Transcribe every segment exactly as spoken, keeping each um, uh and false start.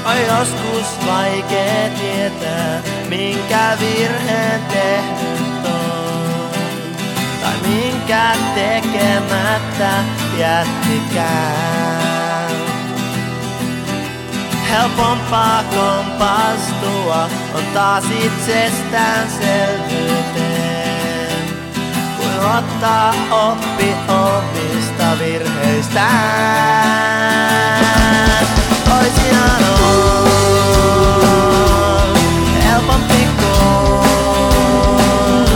On joskus vaikee tietää, minkä virheen tehnyt on. Tai minkä tekemättä jättikään. Helpompaa kompastua on taas itsestäänselvyyteen, kuin ottaa oppi omista virheistään. Toisinaan on helpompi kuin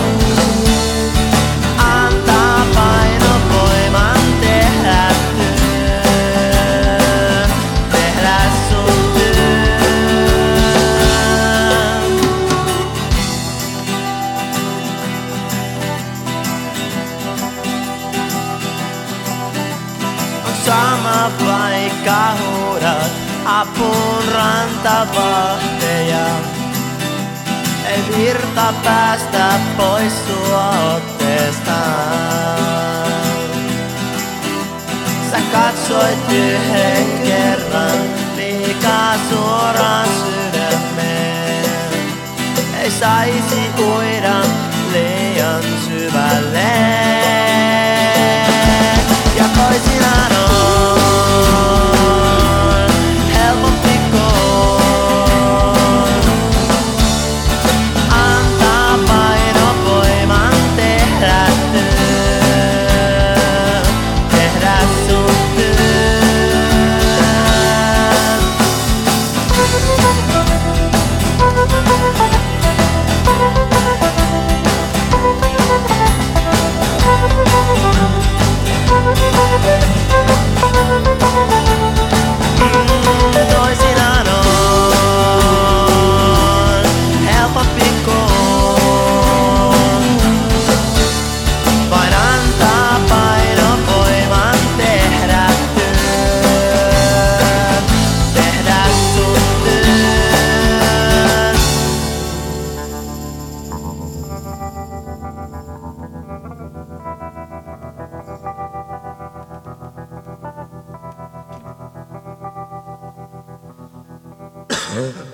antaa painovoiman tehdä työn, tehdä sun työn. On sama vaikka huudat apuun rantavahteja. Ei virta päästä pois sua otteestaan. Sä katsoit yhden kerran liikaa suoraan sydämeen. Ei saisi uida liian syvälle. Ja toisinaan on Huh?